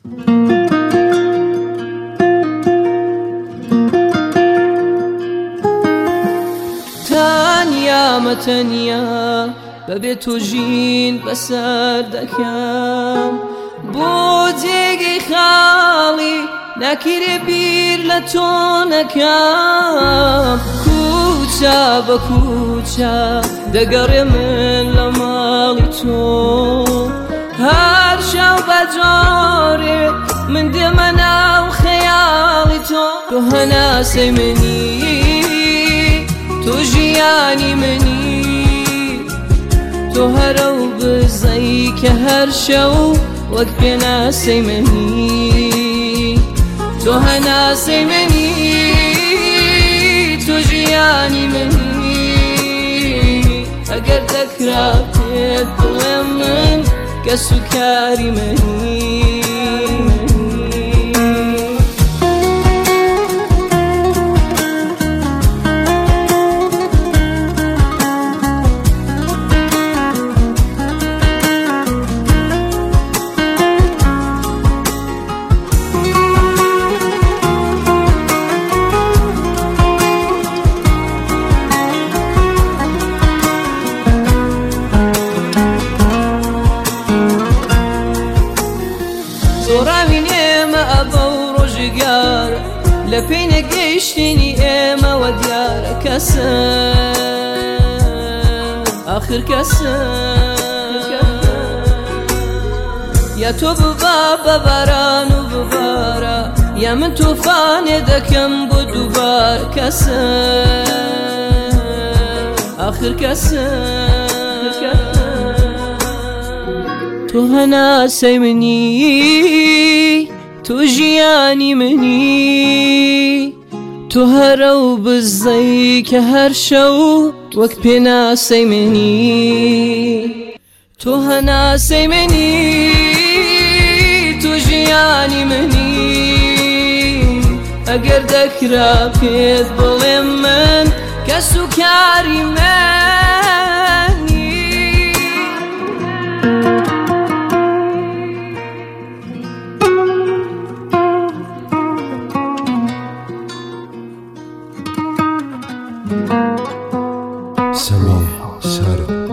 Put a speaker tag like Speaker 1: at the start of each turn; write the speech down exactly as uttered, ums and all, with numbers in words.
Speaker 1: تەنیا تەنیا بەبێ تۆ ژین بەسەر دەکەم بۆ جێگەی خاڵی ناکیرێ بیر لە تۆ نەکەم کوچە بە کوچە دەگەڕێ من لە ماڵی تۆ هەر شەو بەجۆرێ من دێمە ناو خەیاڵی تۆ تۆ هەناسەی منی تۆ ژیانی منی تۆ هەرە و بزەی کە هەر شەو وەک پێناسەی منی تۆ هەناسەی منی تۆ ژیانی منی ئەگەر دەکرا پێت بڵێم من کەس و کاری منی زۆراوین ئێمە ئەبە و ڕۆژگار لە پێی نەگەیشتنی ئێمەوە دیارە کەسە ئاخر کەسە یا تۆ ببا بە باران و ببارە یا من تووفانێ دەکەم بۆ دووبار کەسە ئاخر کەسە تۆ هەناسەی منی تۆ ژیانی منی تۆ هەرە و بزەی کە هەر شەو وەک پێناسەی منی تۆ هەناسەی منی تۆ ژیانی منی ئەگەر دەکرا پێت بڵێم من کەس و کاری منی
Speaker 2: سەمی سرد